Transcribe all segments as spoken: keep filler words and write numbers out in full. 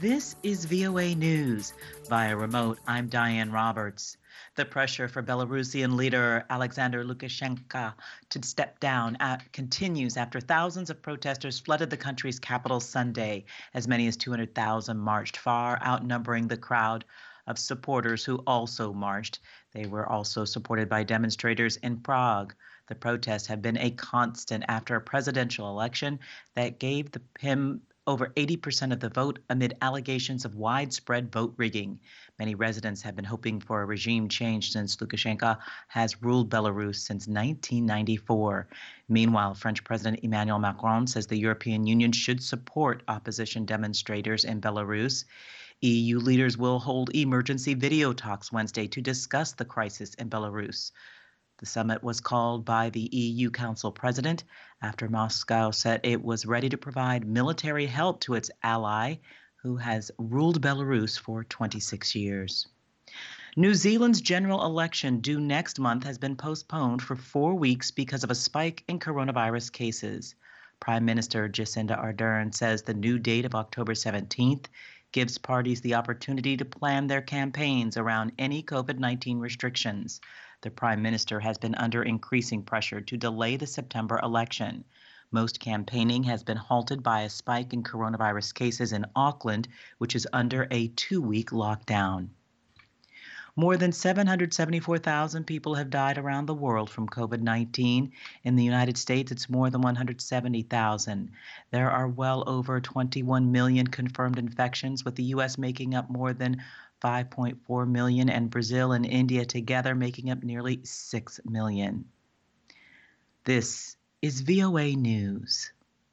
This is V O A News. Via remote, I'm Diane Roberts. The pressure for Belarusian leader Alexander Lukashenko to step down at, continues after thousands of protesters flooded the country's capital Sunday. As many as two hundred thousand marched, far outnumbering the crowd of supporters who also marched. They were also supported by demonstrators in Prague. The protests have been a constant after a presidential election that gave the, him over eighty percent of the vote amid allegations of widespread vote rigging. Many residents have been hoping for a regime change since Lukashenko has ruled Belarus since nineteen ninety-four. Meanwhile, French President Emmanuel Macron says the European Union should support opposition demonstrators in Belarus. E U leaders will hold emergency video talks Wednesday to discuss the crisis in Belarus. The summit was called by the E U Council President after Moscow said it was ready to provide military help to its ally, who has ruled Belarus for twenty-six years. New Zealand's general election due next month has been postponed for four weeks because of a spike in coronavirus cases. Prime Minister Jacinda Ardern says the new date of October seventeenth gives parties the opportunity to plan their campaigns around any COVID nineteen restrictions. The Prime Minister has been under increasing pressure to delay the September election. Most campaigning has been halted by a spike in coronavirus cases in Auckland, which is under a two-week lockdown. More than seven hundred seventy-four thousand people have died around the world from COVID nineteen. In the United States, it's more than one hundred seventy thousand. There are well over twenty-one million confirmed infections, with the U S making up more than five point four million and Brazil and India together making up nearly six million. This is V O A News.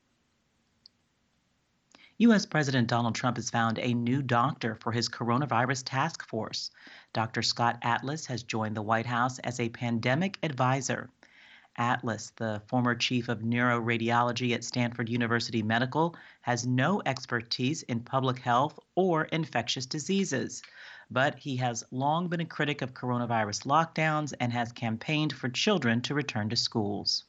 U S President Donald Trump has found a new doctor for his coronavirus task force. Doctor Scott Atlas has joined the White House as a pandemic advisor. Atlas, the former chief of neuroradiology at Stanford University Medical, has no expertise in public health or infectious diseases, but he has long been a critic of coronavirus lockdowns and has campaigned for children to return to schools.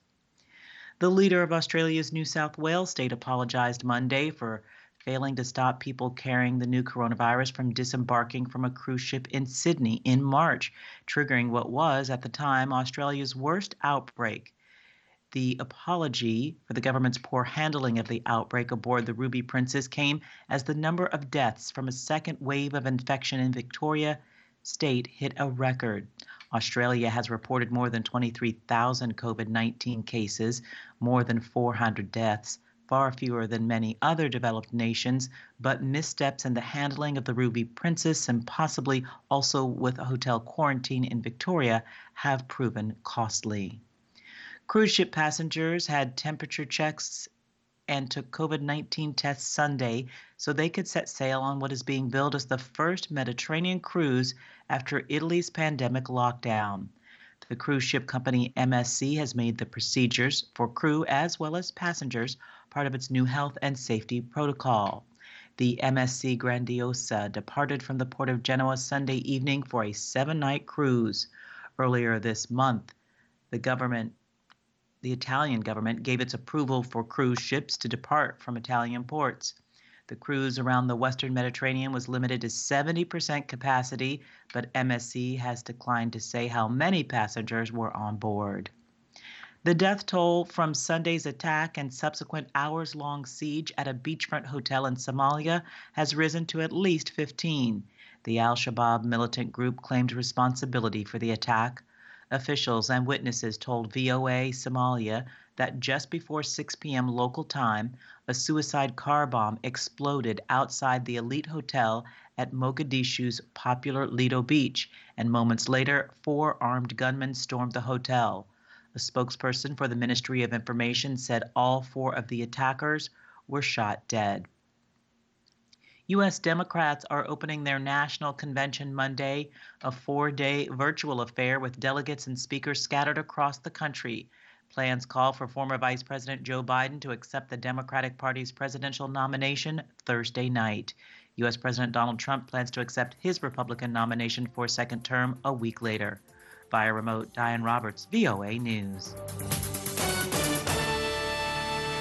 The leader of Australia's New South Wales state apologized Monday for failing to stop people carrying the new coronavirus from disembarking from a cruise ship in Sydney in March, triggering what was, at the time, Australia's worst outbreak. The apology for the government's poor handling of the outbreak aboard the Ruby Princess came as the number of deaths from a second wave of infection in Victoria State hit a record. Australia has reported more than twenty-three thousand COVID nineteen cases, more than four hundred deaths, far fewer than many other developed nations, but missteps in the handling of the Ruby Princess and possibly also with a hotel quarantine in Victoria have proven costly. Cruise ship passengers had temperature checks and took COVID nineteen tests Sunday so they could set sail on what is being billed as the first Mediterranean cruise after Italy's pandemic lockdown. The cruise ship company M S C has made the procedures for crew as well as passengers part of its new health and safety protocol. The M S C Grandiosa departed from the port of Genoa Sunday evening for a seven-night cruise. Earlier this month, the government The Italian government gave its approval for cruise ships to depart from Italian ports. The cruise around the Western Mediterranean was limited to seventy percent capacity, but M S C has declined to say how many passengers were on board. The death toll from Sunday's attack and subsequent hours-long siege at a beachfront hotel in Somalia has risen to at least fifteen. The Al-Shabaab militant group claimed responsibility for the attack. Officials and witnesses told V O A Somalia that just before six p.m. local time, a suicide car bomb exploded outside the elite hotel at Mogadishu's popular Lido Beach, and moments later, four armed gunmen stormed the hotel. A spokesperson for the Ministry of Information said all four of the attackers were shot dead. U S Democrats are opening their national convention Monday, a four-day virtual affair with delegates and speakers scattered across the country. Plans call for former Vice President Joe Biden to accept the Democratic Party's presidential nomination Thursday night. U S President Donald Trump plans to accept his Republican nomination for a second term a week later. Via remote, Diane Roberts, V O A News.